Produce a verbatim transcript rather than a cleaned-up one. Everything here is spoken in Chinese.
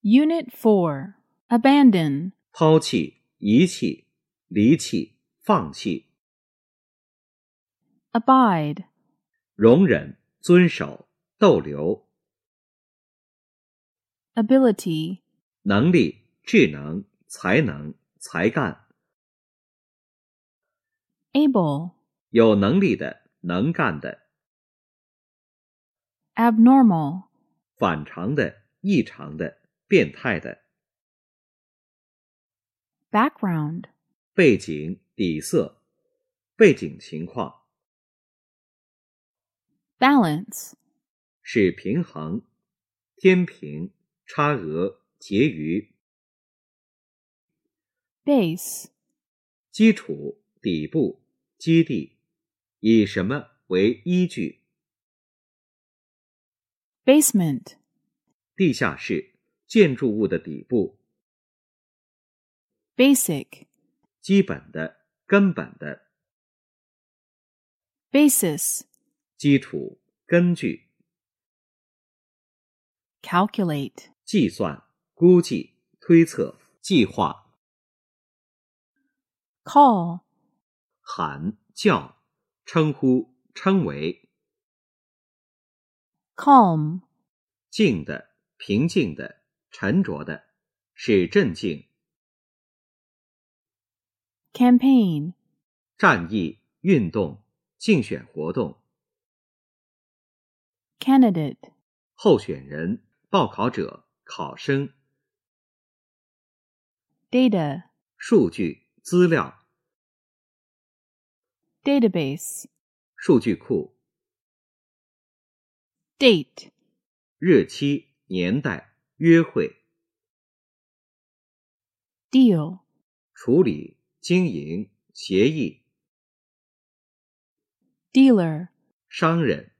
Unit four. Abandon. 抛弃、遗弃、离弃、放弃。 Abide. 容忍、遵守、逗留。 Ability. 能力、智能、才能、才干。 Able. 有能力的、能干的。 Abnormal. 反常的、异常的、变态的。 Background. 背景、底色、背景情况。 Balance. 是平衡、天平、差额、结余。 Base. 基础、底部、基地。以什么为依据？ Basement. 地下室，建筑物的底部。 Basic. 基本的、根本的。 Basis. 基础、根据。 Calculate. 计算、估计、推测、计划。 Call. 喊、叫、称呼、称为。 Calm. 静的、平静的、沉着的，是镇静。 Campaign. 战役、运动、竞选活动。 Candidate. 候选人、报考者、考生。 Data. 数据、资料。 Database. 数据库。 Date. 日期、年代、约会。 Deal. 处理、经营、协议。 Dealer. 商人。